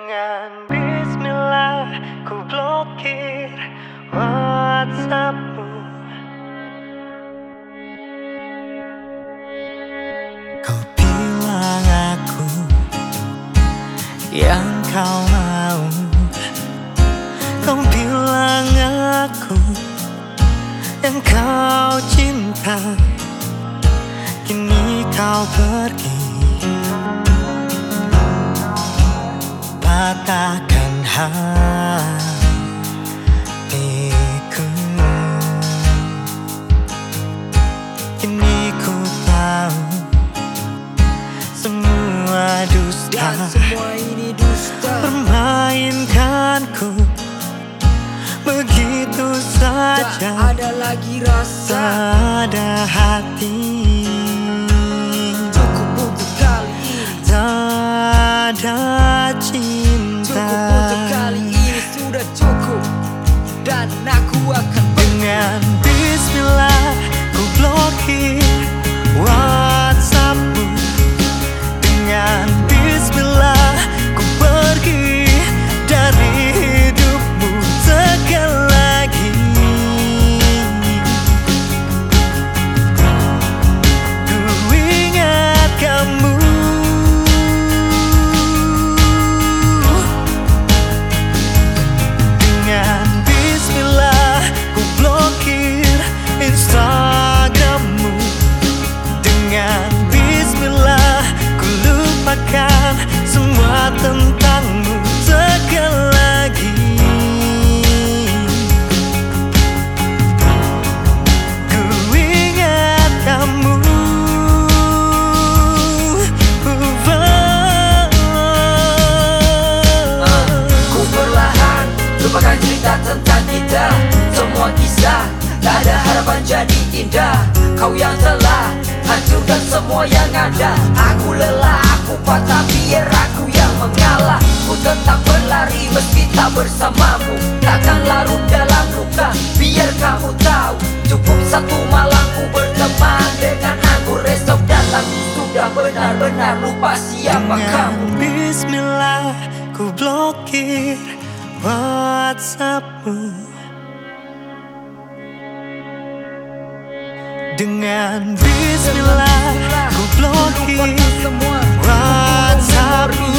Dengan bismillah ku blokir WhatsAppmu. Kau bilang aku yang kau mau. Kau bilang aku yang kau cinta. Kini kau pergi, patahkan hatiku. Kini ku tahu semua dusta, dan semua ini dusta. Permainkanku begitu saja. Tak ada lagi rasa, tak ada hati. Cukup untuk kali ini, tak ada cinta. cukup untuk kali ini, sudah cukup. Dan aku akan Dengan bismillah ku blokir WhatsAppmu. Dengan bismillah ku pergi dari hidupmu sekali lagi. Ku ingat kamu. Dengan bismillah ku blokir Instagrammu. Dengan bismillah ku lupakan semua tentangmu sekali lagi. Ku ingat kamu. Ku perlahan lupakan cerita tentang kita. Semua kisah tak ada harapan jadi indah. Kau yang telah hancurkan semua yang ada. Aku lelah, aku patah, biar aku yang mengalah. Ku tetap berlari meski tak bersamamu. Takkan larut dalam luka, biar kamu tahu. Cukup satu malam ku berteman dengan anggur. Esok datang ku sudah benar-benar lupa siapa kamu. Dengan bismillah ku blokir WhatsAppmu. Dengan bismillah ku blokir Lupakan semua WhatsAppmu.